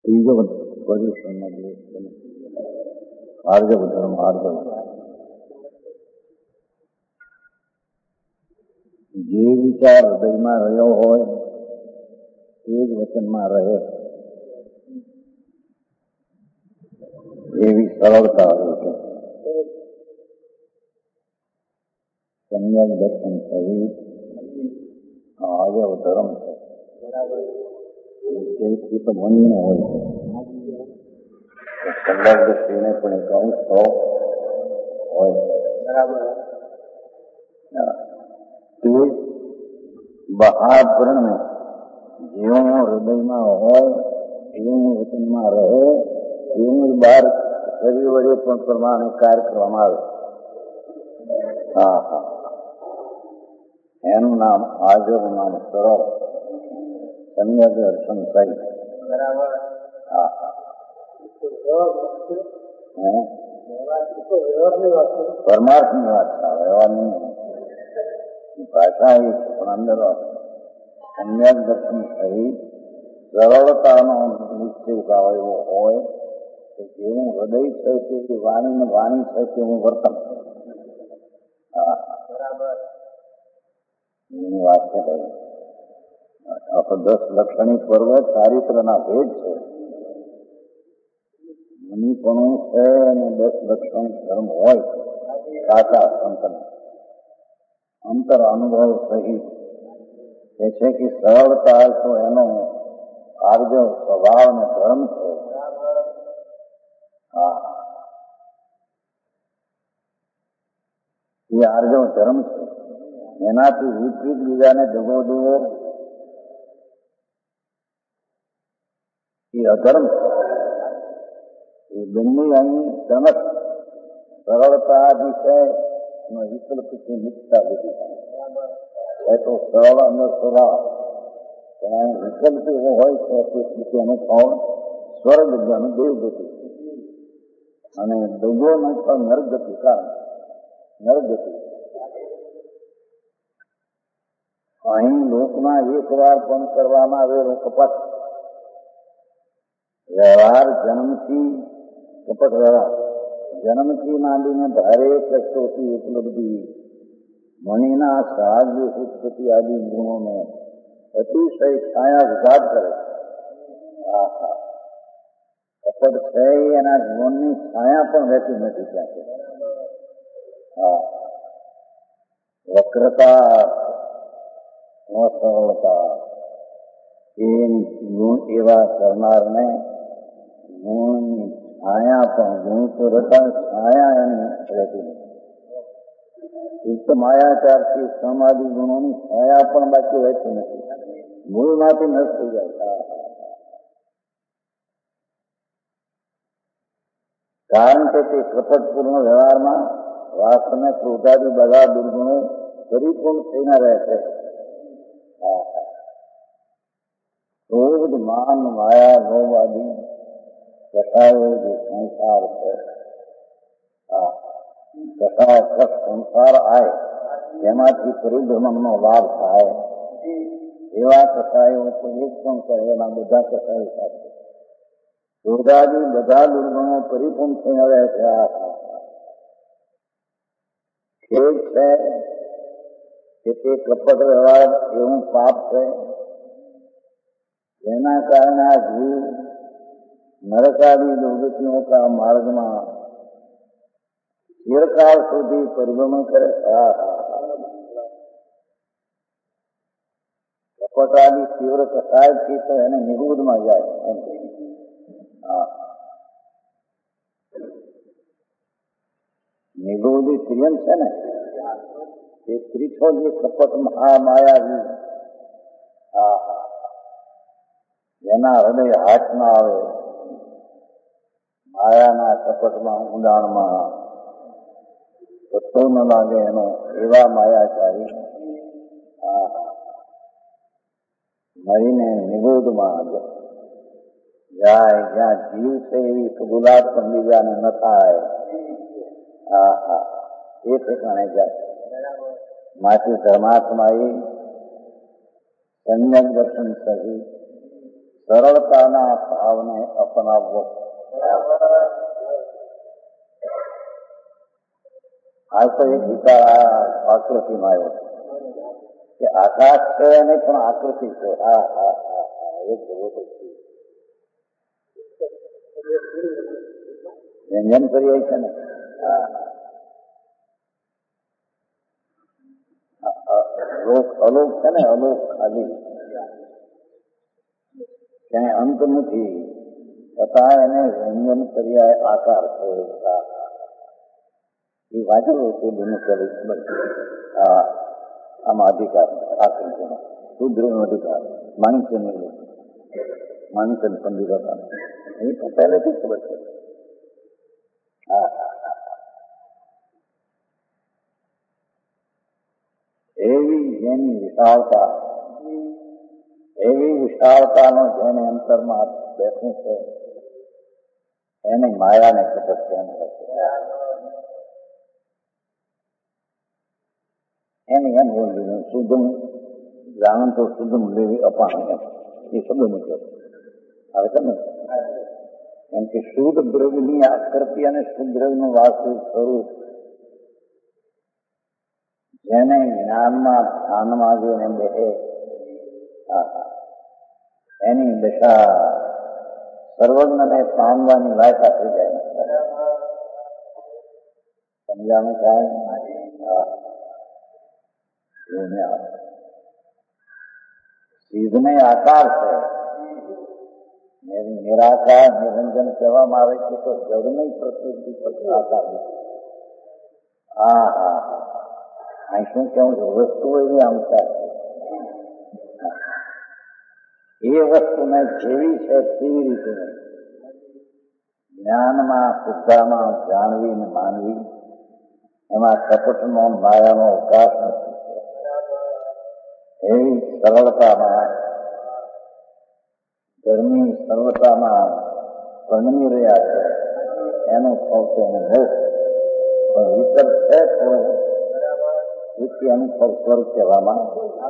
ત્રીજો પર્યુષણનો દિવસ આર્જવ ધર્મ. જે વિચાર હૃદયમાં રહ્યો હોય તે જ વચનમાં રહે એવી સરળતા હોય છે. સમ્યક દર્શન સહિત આર્જવ ધર્મ છે. એ તો મનીને હોય છે. સંદર્ભ દ્રષ્ટિને પણ એક અંશ તો હોય. તે બહારને જેવું હૃદયમાં હોય એવું વચનમાં રહે એવું જ બહાર શરીર વડે પણ પ્રમાણે કાર્ય કરવામાં આવે. એનું નામ આર્જવ, નામ સરળ, સમ્યક દર્શન સહિત. પરમાર્થની વાત છે, વ્યવહારની ભાષા એ છે પણ અંદર સમ્યક દર્શન સહિત સરળતાનો નિશ્ચય ભાવ એવો હોય કે જેવું હૃદય છે તે વાણી છે તેવું વર્તન. એની વાત છે. આ તો 10 લક્ષણી પર્વ ચારિત્રના ભેદ છે. મુનિપણું છે અને 10 લક્ષણી ધર્મ હોય સાચા સંતના અંતર અનુભવ સહિત એ છે કે સરળતા તો એનો આર્જવ સ્વભાવ અને ધર્મ છે. એ આર્જવ ધર્મ છે. એનાથી વિપરીત બીજાને દગો દેવો એ અધર્મ છે. એ બંને અહીં સમજ સરળતા વિષય વિકલ્પથી મુક્તા લીધી છે. તો સરળ અને સ્વભાવ પણ વિકલ્પ એવો હોય છે તે સ્થિતિનું ફળ સ્વર્ગ જ્ઞાન દેવગતિ અને દગોનું ફળ નરગતિ. કારણ નરગતિ અહીં લોકમાં એક વાર પણ કરવામાં આવેલો કપટ વ્યવહાર જન્મથી કપટ વ્યવહાર જન્મથી માંડીને ભારે કષ્ટોથી ઉપલબ્ધિ મણીના સાહાଯ୍ય ઉત્પત્તિ આદિ ગુણોનો અતિશય છાયાઘાત કરે. કપટ છે એના ગુણની છાયા પણ રહેતી નથી ત્યાં. વક્રતા સરળતા એ ગુણ એવા કરનારને ગુણની છાયા પણ ગુણ તો રહેતા છાયા એની રહેતી નથી. એક તો માયાચારથી સમાધિ ગુણોની છાયા પણ બાકી રહેતી નથી. મૂળમાંથી નષ્ટ થઈ જાય. કારણ કે તે કપટપૂર્ણ વ્યવહારમાં વાસને ક્રોધાદી બધા દુર્ગુણો પરિપૂર્ણ થઈને રહે છે. ક્રોધ, માન, માયા, લોભ આદિ કસાયો જે સંસાર છે સંસાર આય એમાંથી પરિભ્રમણનો લાભ થાય એવા કસાયો તો એક પણ કરે એના બધા કસાયો સાથે ક્રોધાદી બધા દુર્ગુણો પરિપૂર્ણ થઈને રહે છે. ખેદ છે કે તે કપટ વ્યવહાર એવું પાપ છે જેના કારણે આ જીવ નરકાદી દુર્ગતિઓ કા માર્ગમાં ચિરકાળ સુધી પરિભ્રમણ કરે. કપટાદી તીવ્ર કસાયથી તો એને નિગૂઢમાં જાય એમ. નિગૂઢી પ્રિયમ છે ને એ ત્રીછો જે કપટ મહામાયાવી જેના હૃદય હાથમાં આવે માયાના કપટમાં ઊંડાણમાં તો ન લાગે એનો એવા માયાચારી મરીને નિગૂઢમાં જાય. જ્યાં જીવ છે એવી કબૂલાત પણ બીજાને ન થાય એ ઠેકાણે જાય. માથી ધર્માત્મા એ સમ્યક દર્શન સહિત સરળતાના ભાવને અપનાવવો. આ તો એક વિચાર આકૃતિમાં આવ્યો કે આકાશ છે અને પણ આકૃતિ છે. હા હા હા હા, એક જવો વ્યંજન કરીએ છે ને. અલોક છે ને, અલોક ખાલી ક્યાંય અંત નથી, છતાં એને વ્યંજન કર્યા આકાર છે. એ વાંચેલું હતું દિનચરી આમાં અધિકાર આકૃતિનો શુદ્રનો અધિકાર માણિકચંદ પંડિત હતા. એ તો પહેલેથી ખબર છે. એવી જેની વિશાળતા, એવી વિશાળતાનો જેને અંતરમાં બેઠું છે એને માયાને કપટ કેમ થાય છે? એની એમ બોલ્યું શુદ્ધમ જાણ તો શુદ્ધમ લેવી અપાણ એમ એ શબ્દ મૂક્યો. હવે તમે એમ કે શુદ્ધ દ્રવ્યની આકૃતિ અને શુદ્ધ દ્રવ્યનું વાસ્તવિક સ્વરૂપ જેને જ્ઞાનમાં ધ્યાનમાં જેને બેઠે એની દશા સર્વજ્ઞને પામવાની લાયકા થઈ જાય. સમજાણું થાય? સિદ્ધને આકાર છે, નિરાકાર નિરંજન કહેવામાં આવે છે. તો જળની પ્રકૃતિ પર આકાર નથી. હા હા હા, અહીં શું કેવું છે? વસ્તુઓ એવી આમતા એ વસ્તુને જેવી છે તેવી રીતે જ્ઞાનમાં શુદ્ધામાં જાણવી ને માનવી, એમાં કપટનો માયાનો અવકાશ નથી. એવી સરળતામાં ધર્મની સરળતામાં પરણમી રહ્યા છે. એનું ફળ છે એને મોક્ષ. પણ વિકલ્પ છે થોડો વિકલ્પ એનું ફળ સ્વર્ગ કહેવામાં.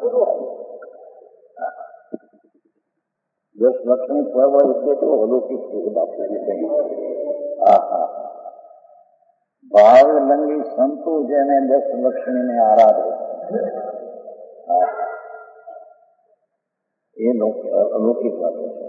10 લક્ષણી પર્વ એટલે તો અલૌકિક છે બાપુ. ભાવ લંગી સંતો જેને 10 લક્ષણીને આરાધે એ અલૌકિક વાતો છે.